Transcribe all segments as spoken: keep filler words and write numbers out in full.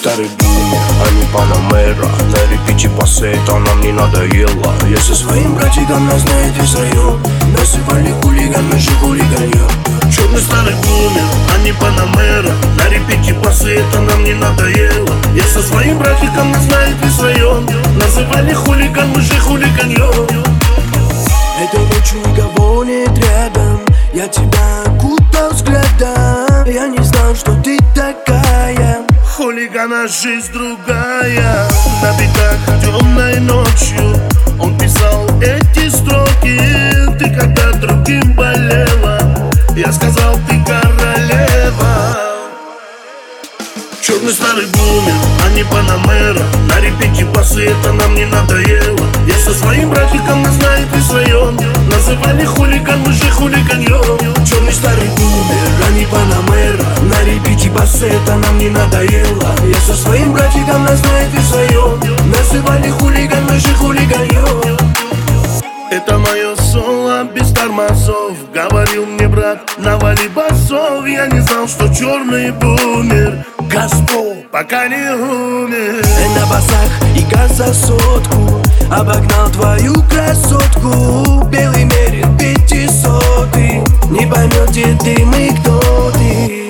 старый бумер, а не Панамера. На репите басы, это нам не надоело. Я со своим братиком на знаете вдвоем насыпали хулиган, мы же хулиганьем. Черный старый бумер, а не Панамера. На репите басы, это нам не надоело. Я со своим братиком на знаете вдвоем называли хулиган, мы же хулиганьем. Этой ночью никого нет рядом, я тебя окутал взглядом. Я не знал, что ты такая. Хулигана жизнь другая. На битах темной ночью он писал эти строки. Ты когда другим болела, я сказал, ты королева. Черный старый бумер, а не Панамера. На репите басы, это нам не надоело. Я со своим братиком на знаете своем называли хулиган, мы же хулиганьем. Черный старый бумер, а не Панамера. На репите басы, это нам не надоело. Я со своим братиком на знаете своем называли хулиган, мы же хулиганьем. Это мое соло без тормозов. Говорил мне брат, навали басов. Я не знал, что черный бумер Господь пока не умер. На басах и газ за сотку обогнал твою красотку. Белый мерин пятисотый, не поймет, где ты, мы кто ты.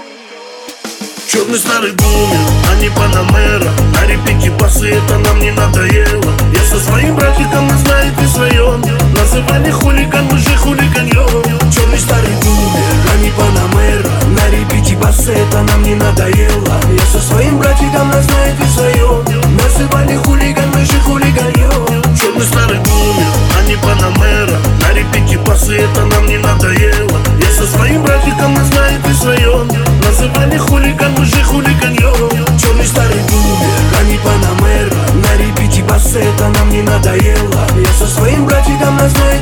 Черный старый бумер, а не Панамера. На репите басы, это нам не надоело. Я со своим братиком на знаете своем называли хулиган, мы же хулиганьем. Черный старый бумер, а не Панамера. На репите басы, это нам не надоело. Я со своим братиком на знаете своем называли хулиган, мы же хулиганьем. Черный старый бумер, а не Панамера. На репите басы, это нам не надоело. Я со своим братиком на знаете своем называли хулиган, мы же хулиганьем. Черный старый бумер, а не Панамера. На репите басы, это нам не надоело. Я со своим братиком на знаете